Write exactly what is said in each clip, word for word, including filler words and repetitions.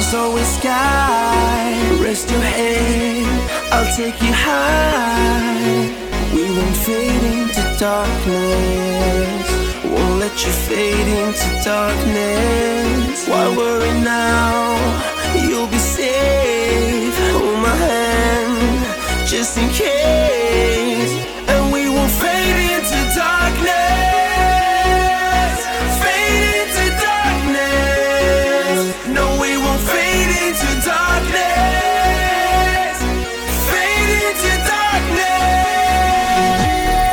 There's always sky. Rest your head, I'll take you high. We won't fade into darkness. Won't let you fade into darkness. Why worry now? You'll be safe. Hold my hand, just in case. And we won't fade into darkness. Fade into darkness. No, we won't fade into darkness. Fade into darkness.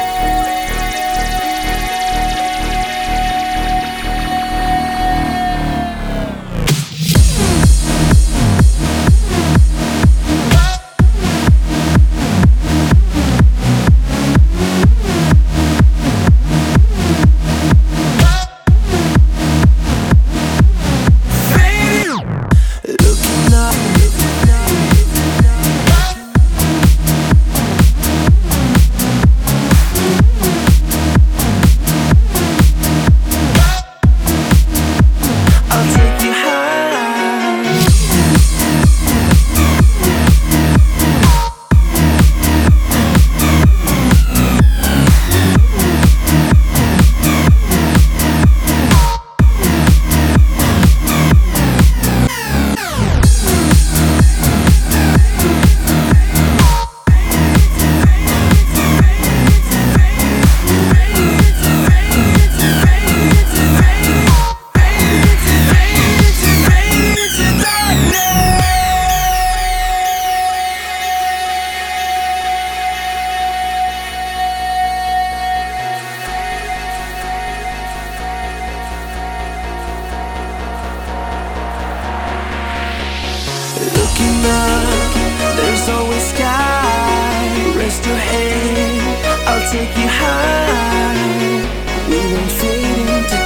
Looking up, there's always sky. Rest your head, I'll take you high. We won't fade into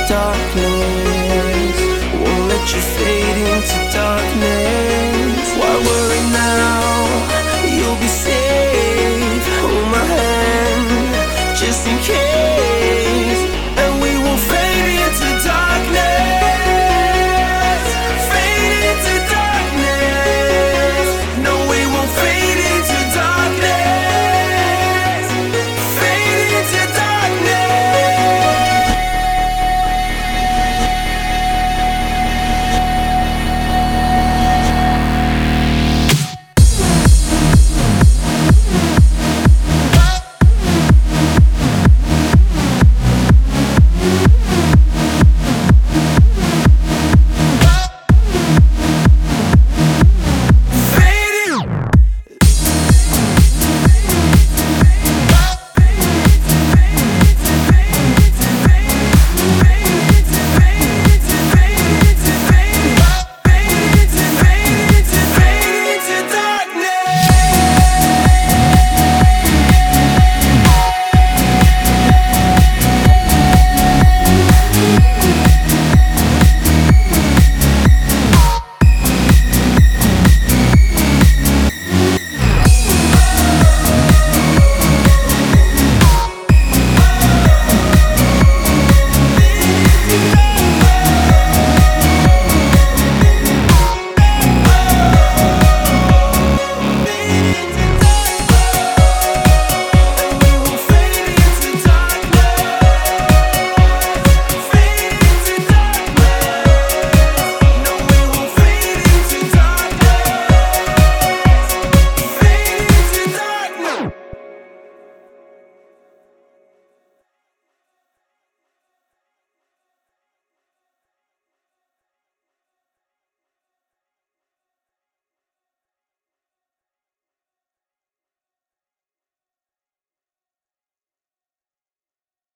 darkness. Won't let you fade into darkness. Why worry now?